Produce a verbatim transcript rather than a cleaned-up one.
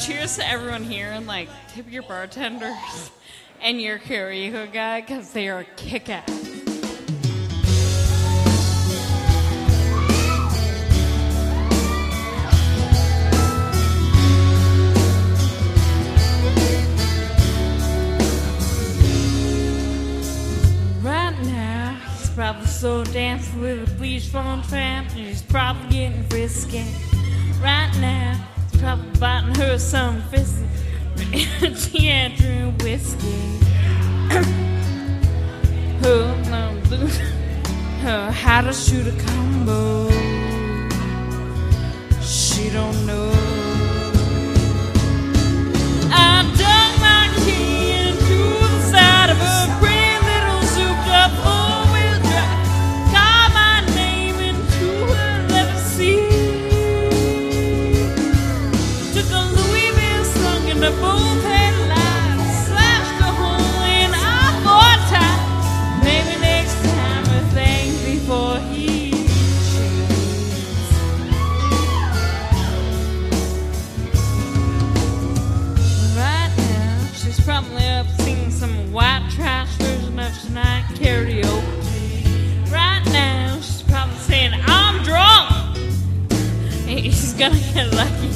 cheers to everyone here, and like tip your bartenders and your karaoke guy because they are kick-ass. Right now, he's probably so dancing with a bleach blonde tramp, and he's probably getting frisky. Right now, he's probably biting her some fisty. Yeah, drinking whiskey. Oh, no, blue. Oh, how to shoot a combo. She don't know. I dug my key into the side of a pretty little souped-up four-wheel drive. Got my name into her leather seat. Took a Louisville slung into both headlights, slashed a hole in I four tight. Maybe next time I think before he shoots. Right now, she's probably up singing some white trash version of tonight karaoke. Right now, she's probably saying, I'm drunk. Hey, she's gonna get lucky.